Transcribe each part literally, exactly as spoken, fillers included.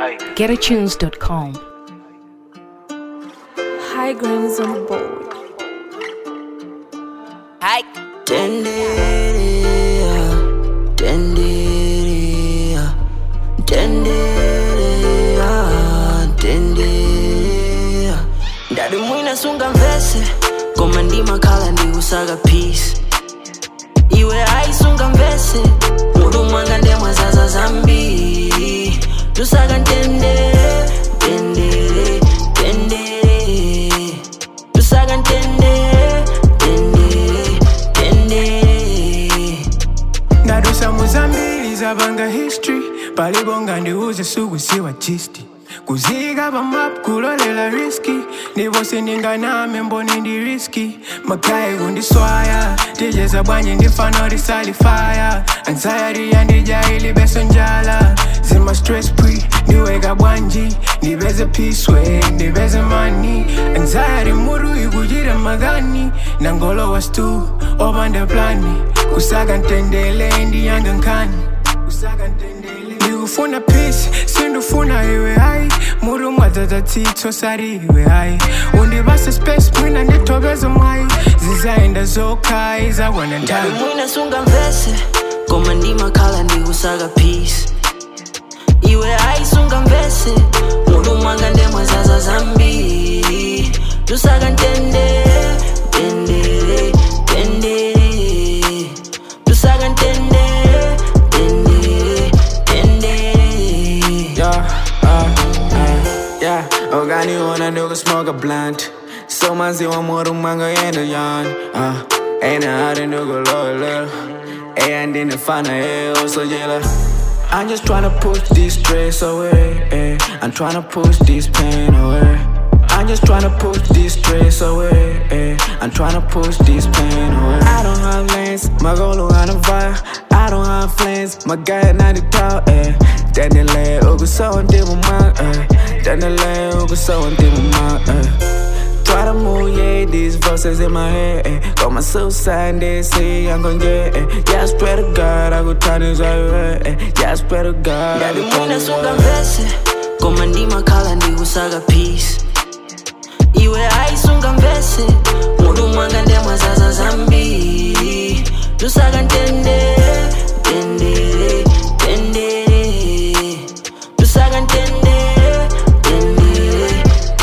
get a tunes dot com. High Grains on the board. Hi. Tenderia, tenderia, tenderia, tenderia. Ndari mwina sunga mvese, koma ndima kala ndi usaga peace. Iwe aisunga mvese, mudu mwanga ndemwa zaza zambi. Tusaga ntendere, tendere, tendere. Tusaga ntendere, tendere, tendere. Ndadusa muzambili zabanga history, palibonga ndiuze sugu siwa chisti. Kuziga ba map kulolela risky, nivose ninga name mboni ndi risky. Makai gundi swaya, tijeza bwanyi ndifano di salifaya. Anxiety yandija ili beso njala, zima stress free, niwega bwanji. Nibeze peace way, nibeze money. Anxiety muru igujira magani, nangolo was tu, obande plani. Kusaga ntendele ndi yanga nkani. Kusaga ntendele Nigufuna peace, sindufuna iwe hai. Muru mwazata tito sari iwe hai. Undibasa space mwina nditobeza mwai. Zizaenda zoka iza wana ndani. Mwina sunga mvese, koma ndima kala ndi usaga peace. Iwe hai sunga mvese, muru mwanga ndemwa zaza zambi. Tusaga ntendere, tendere, tendere. Tusaga ntendere, tendere, tendere. Yeah, uh, uh, yeah. Ogani wanna nigga smoke a blunt. So manzi wa moro manga yenda yan. Uh, ain't a hard nigga loyal. And in the final hell, so yeah. I'm just tryna push this stress away. Eh. I'm tryna push this pain away. I'm just tryna push this stress away. Eh. I'm tryna push this pain away. I don't have lanes, my goal on a fire. I don't have flames, my guy at ninety top. Eh. Dandelion, ugo so on demo man. Eh. Dandelion, ugo so on demo man. Eh. Try to move, yeah, these voices in my head. Eh. Got my suicide, they say I'm gon' get. Eh. Yeah, I swear to God, I go turn this way. Eh. Yeah, I swear to God, I go turn this way. Mvese, koma ndima kala ndi usaga peace. Iwe aisunga mvese, mudu mwanga ndemwa zaza zambi. Tusaga ntendere, tendere, tendere. Tusaga ntendere, tendere,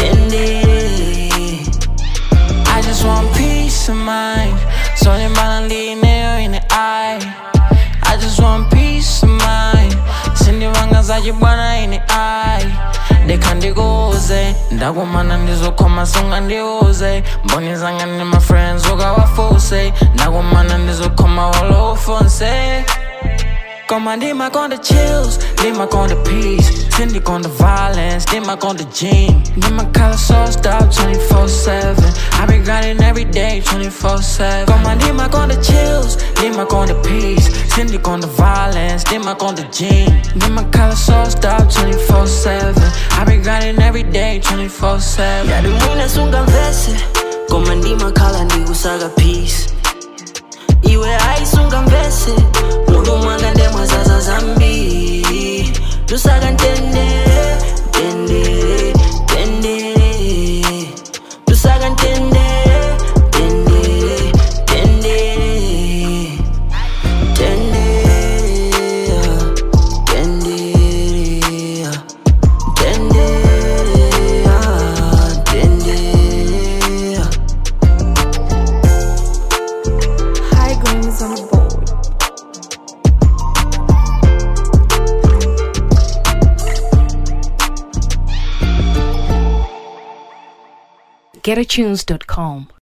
tendere. I just want peace of mind. Sonny Banali nail in the eye. I just want peace of mind. Cindy Wanga Zajibana in the eye. They can't go say Ndagomana ndizokoma songa ndiuze. Mboni zanga ni my friends woga wafuse. Ndagomana ndizokoma walo ufonse. Koma ndima on the chills, ndima on the peace. Cindy on the violence, ndima on the gene. Ndima color sauced up twenty-four seven. I be grinding every day twenty-four seven. Koma ndima on the chills, ndima on the peace. Cindy on the violence, ndima on the gene. Ndima color sauced up twenty-four seven. I be grinding every day twenty-four seven. Yadi mwina sunga mvese, koma ndima kala ndi usaga peace. Iwe aisunga mvese, mudu mwanga ndemwa zaza zambi. Tusaga ntendere, tendere, tendere. Tusaga ntendere, tendere, tendere. Tendere, tendere, tendere, tendere. High Grains on the board. get a tunes dot com.